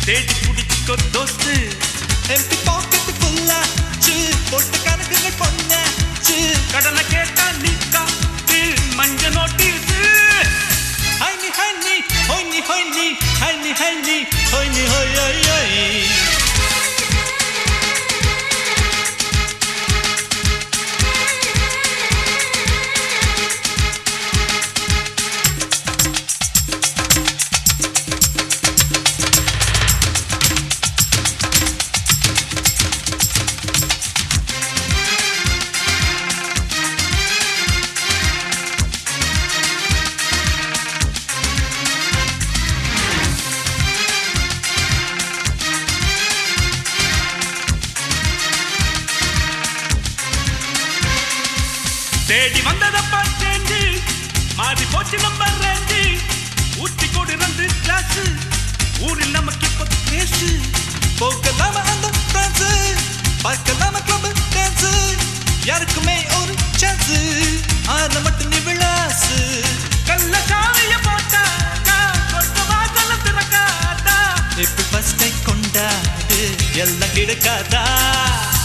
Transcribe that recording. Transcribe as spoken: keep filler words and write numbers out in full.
தேடி குடிச்சுக்கோ தோஸ்து. MP packet ஃபுல்லாச்சு, போட்டு கணக்குகள் பொண்ணாச்சு. கடனை கேட்டா நீ காட்டு மஞ்ச நோட்டீஸு. ஹைனி ஹைனி ஹொய்னி ஹொய்னி ஹைனி ஹைனி ஹொய்னி ஹொய் ஹொய் ஹொய். தேடி வந்ததப்பா சேஞ்சு, மாறி போச்சு நம்பர் ரேஞ்சு. ஊட்டி கொடு ரெண்டு கிளாஸ், ஊரில் நமக்கு இப்ப பேசு. போகலாம அந்த பிரான்ஸ், பார்க்கலாம கிளப் டான்ஸ். யாருக்குமே ஒரு சான்ஸ், ஆன மட்டும் நீ விளாசு. கல்ல சாவிய போட்டாடா, கொட்ட வாசல திறக்காதா. இப்ப ஃபர்ஸ்ட் டை கொண்டாடு, எல்லாம் கிடைக்காதா.